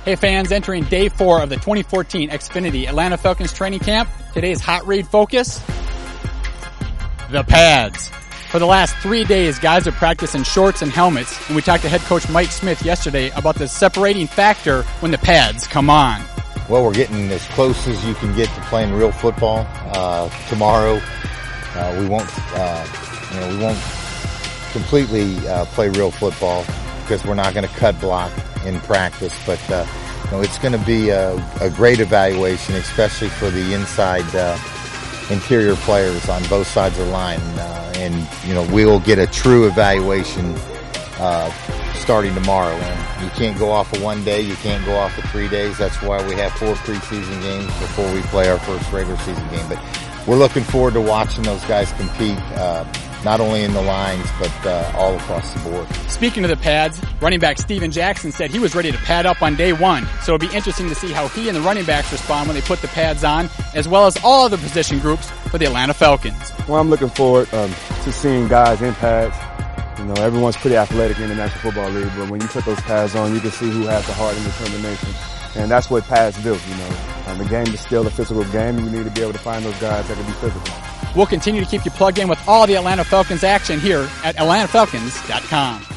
Hey fans, entering day 4 of the 2014 Xfinity Atlanta Falcons training camp. Today's hot read focus, the pads. For the last 3 days, guys have practiced in shorts and helmets, and we talked to head coach Mike Smith yesterday about the separating factor when the pads come on. Well, we're getting as close as you can get to playing real football. Tomorrow, we won't completely play real football because we're not going to cut block in practice, but it's going to be a great evaluation, especially for the inside interior players on both sides of the line, and we'll get a true evaluation starting tomorrow. And you can't go off of 1 day, you can't go off of 3 days. That's why we have 4 preseason games before we play our first regular season game. But we're looking forward to watching those guys compete, not only in the lines, but all across the board. Speaking of the pads, running back Steven Jackson said he was ready to pad up on day 1. So it'll be interesting to see how he and the running backs respond when they put the pads on, as well as all other position groups for the Atlanta Falcons. Well, I'm looking forward to seeing guys in pads. Everyone's pretty athletic in the National Football League, but when you put those pads on, you can see who has the heart and determination. And that's what pads do, The game is still a physical game, and you need to be able to find those guys that can be physical. We'll continue to keep you plugged in with all the Atlanta Falcons action here at AtlantaFalcons.com.